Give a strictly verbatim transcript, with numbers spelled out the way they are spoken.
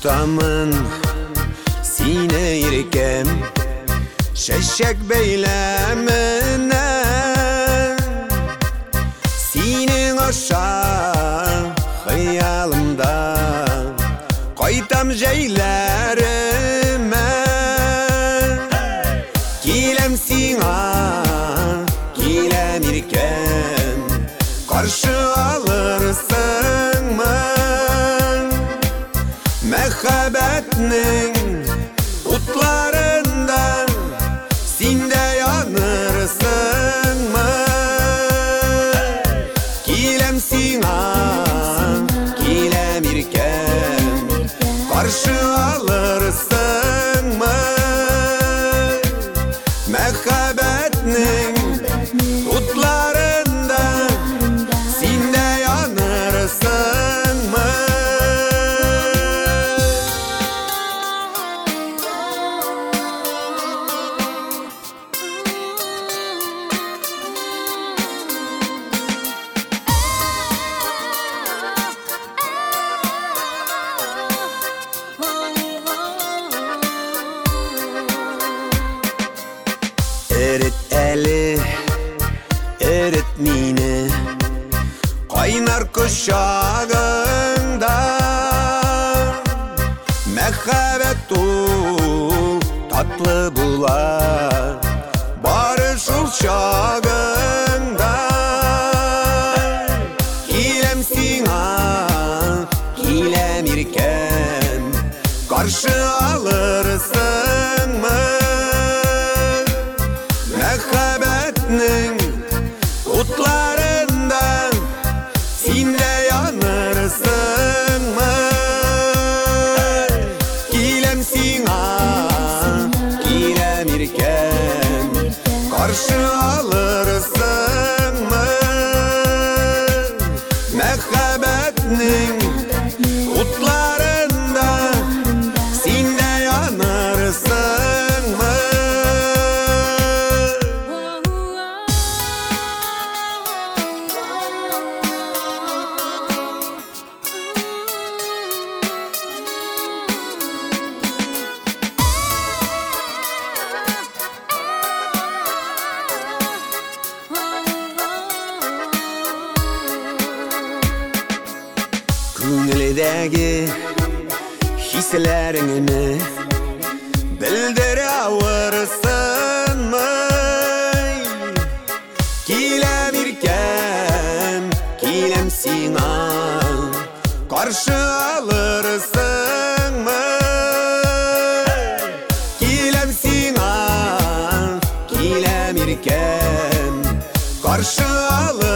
Tutamın sine irkem şeşek beylemine Sinin aşağı hayalımda koytam jeylerime Kilem sina kilem irkem karşı alırsın mı Mehabetinin utlarında sinde yanırsın mı Kilem sina kilem irkem karşı alırsın mı Mehabetinin utlarında sinde yanırsın mı Erit eli, erit mine Kaynar kuşağında Mehabet ul, tatlı bular Barışıl şağında Kilem sina, kilem irkem Karşı alırsın mı Mehabetinin utlarından sinde yanırsın mı Kilem sina, kilem irkem karşı alırsın mı Mehabetinin utlarından sinde yanırsın mı Köngüldeki hislerini bildirebilirsin mi? Kilem irkem, kilem sina karşı alırsın mı? Kilem sina, kilem irkem karşı alırsın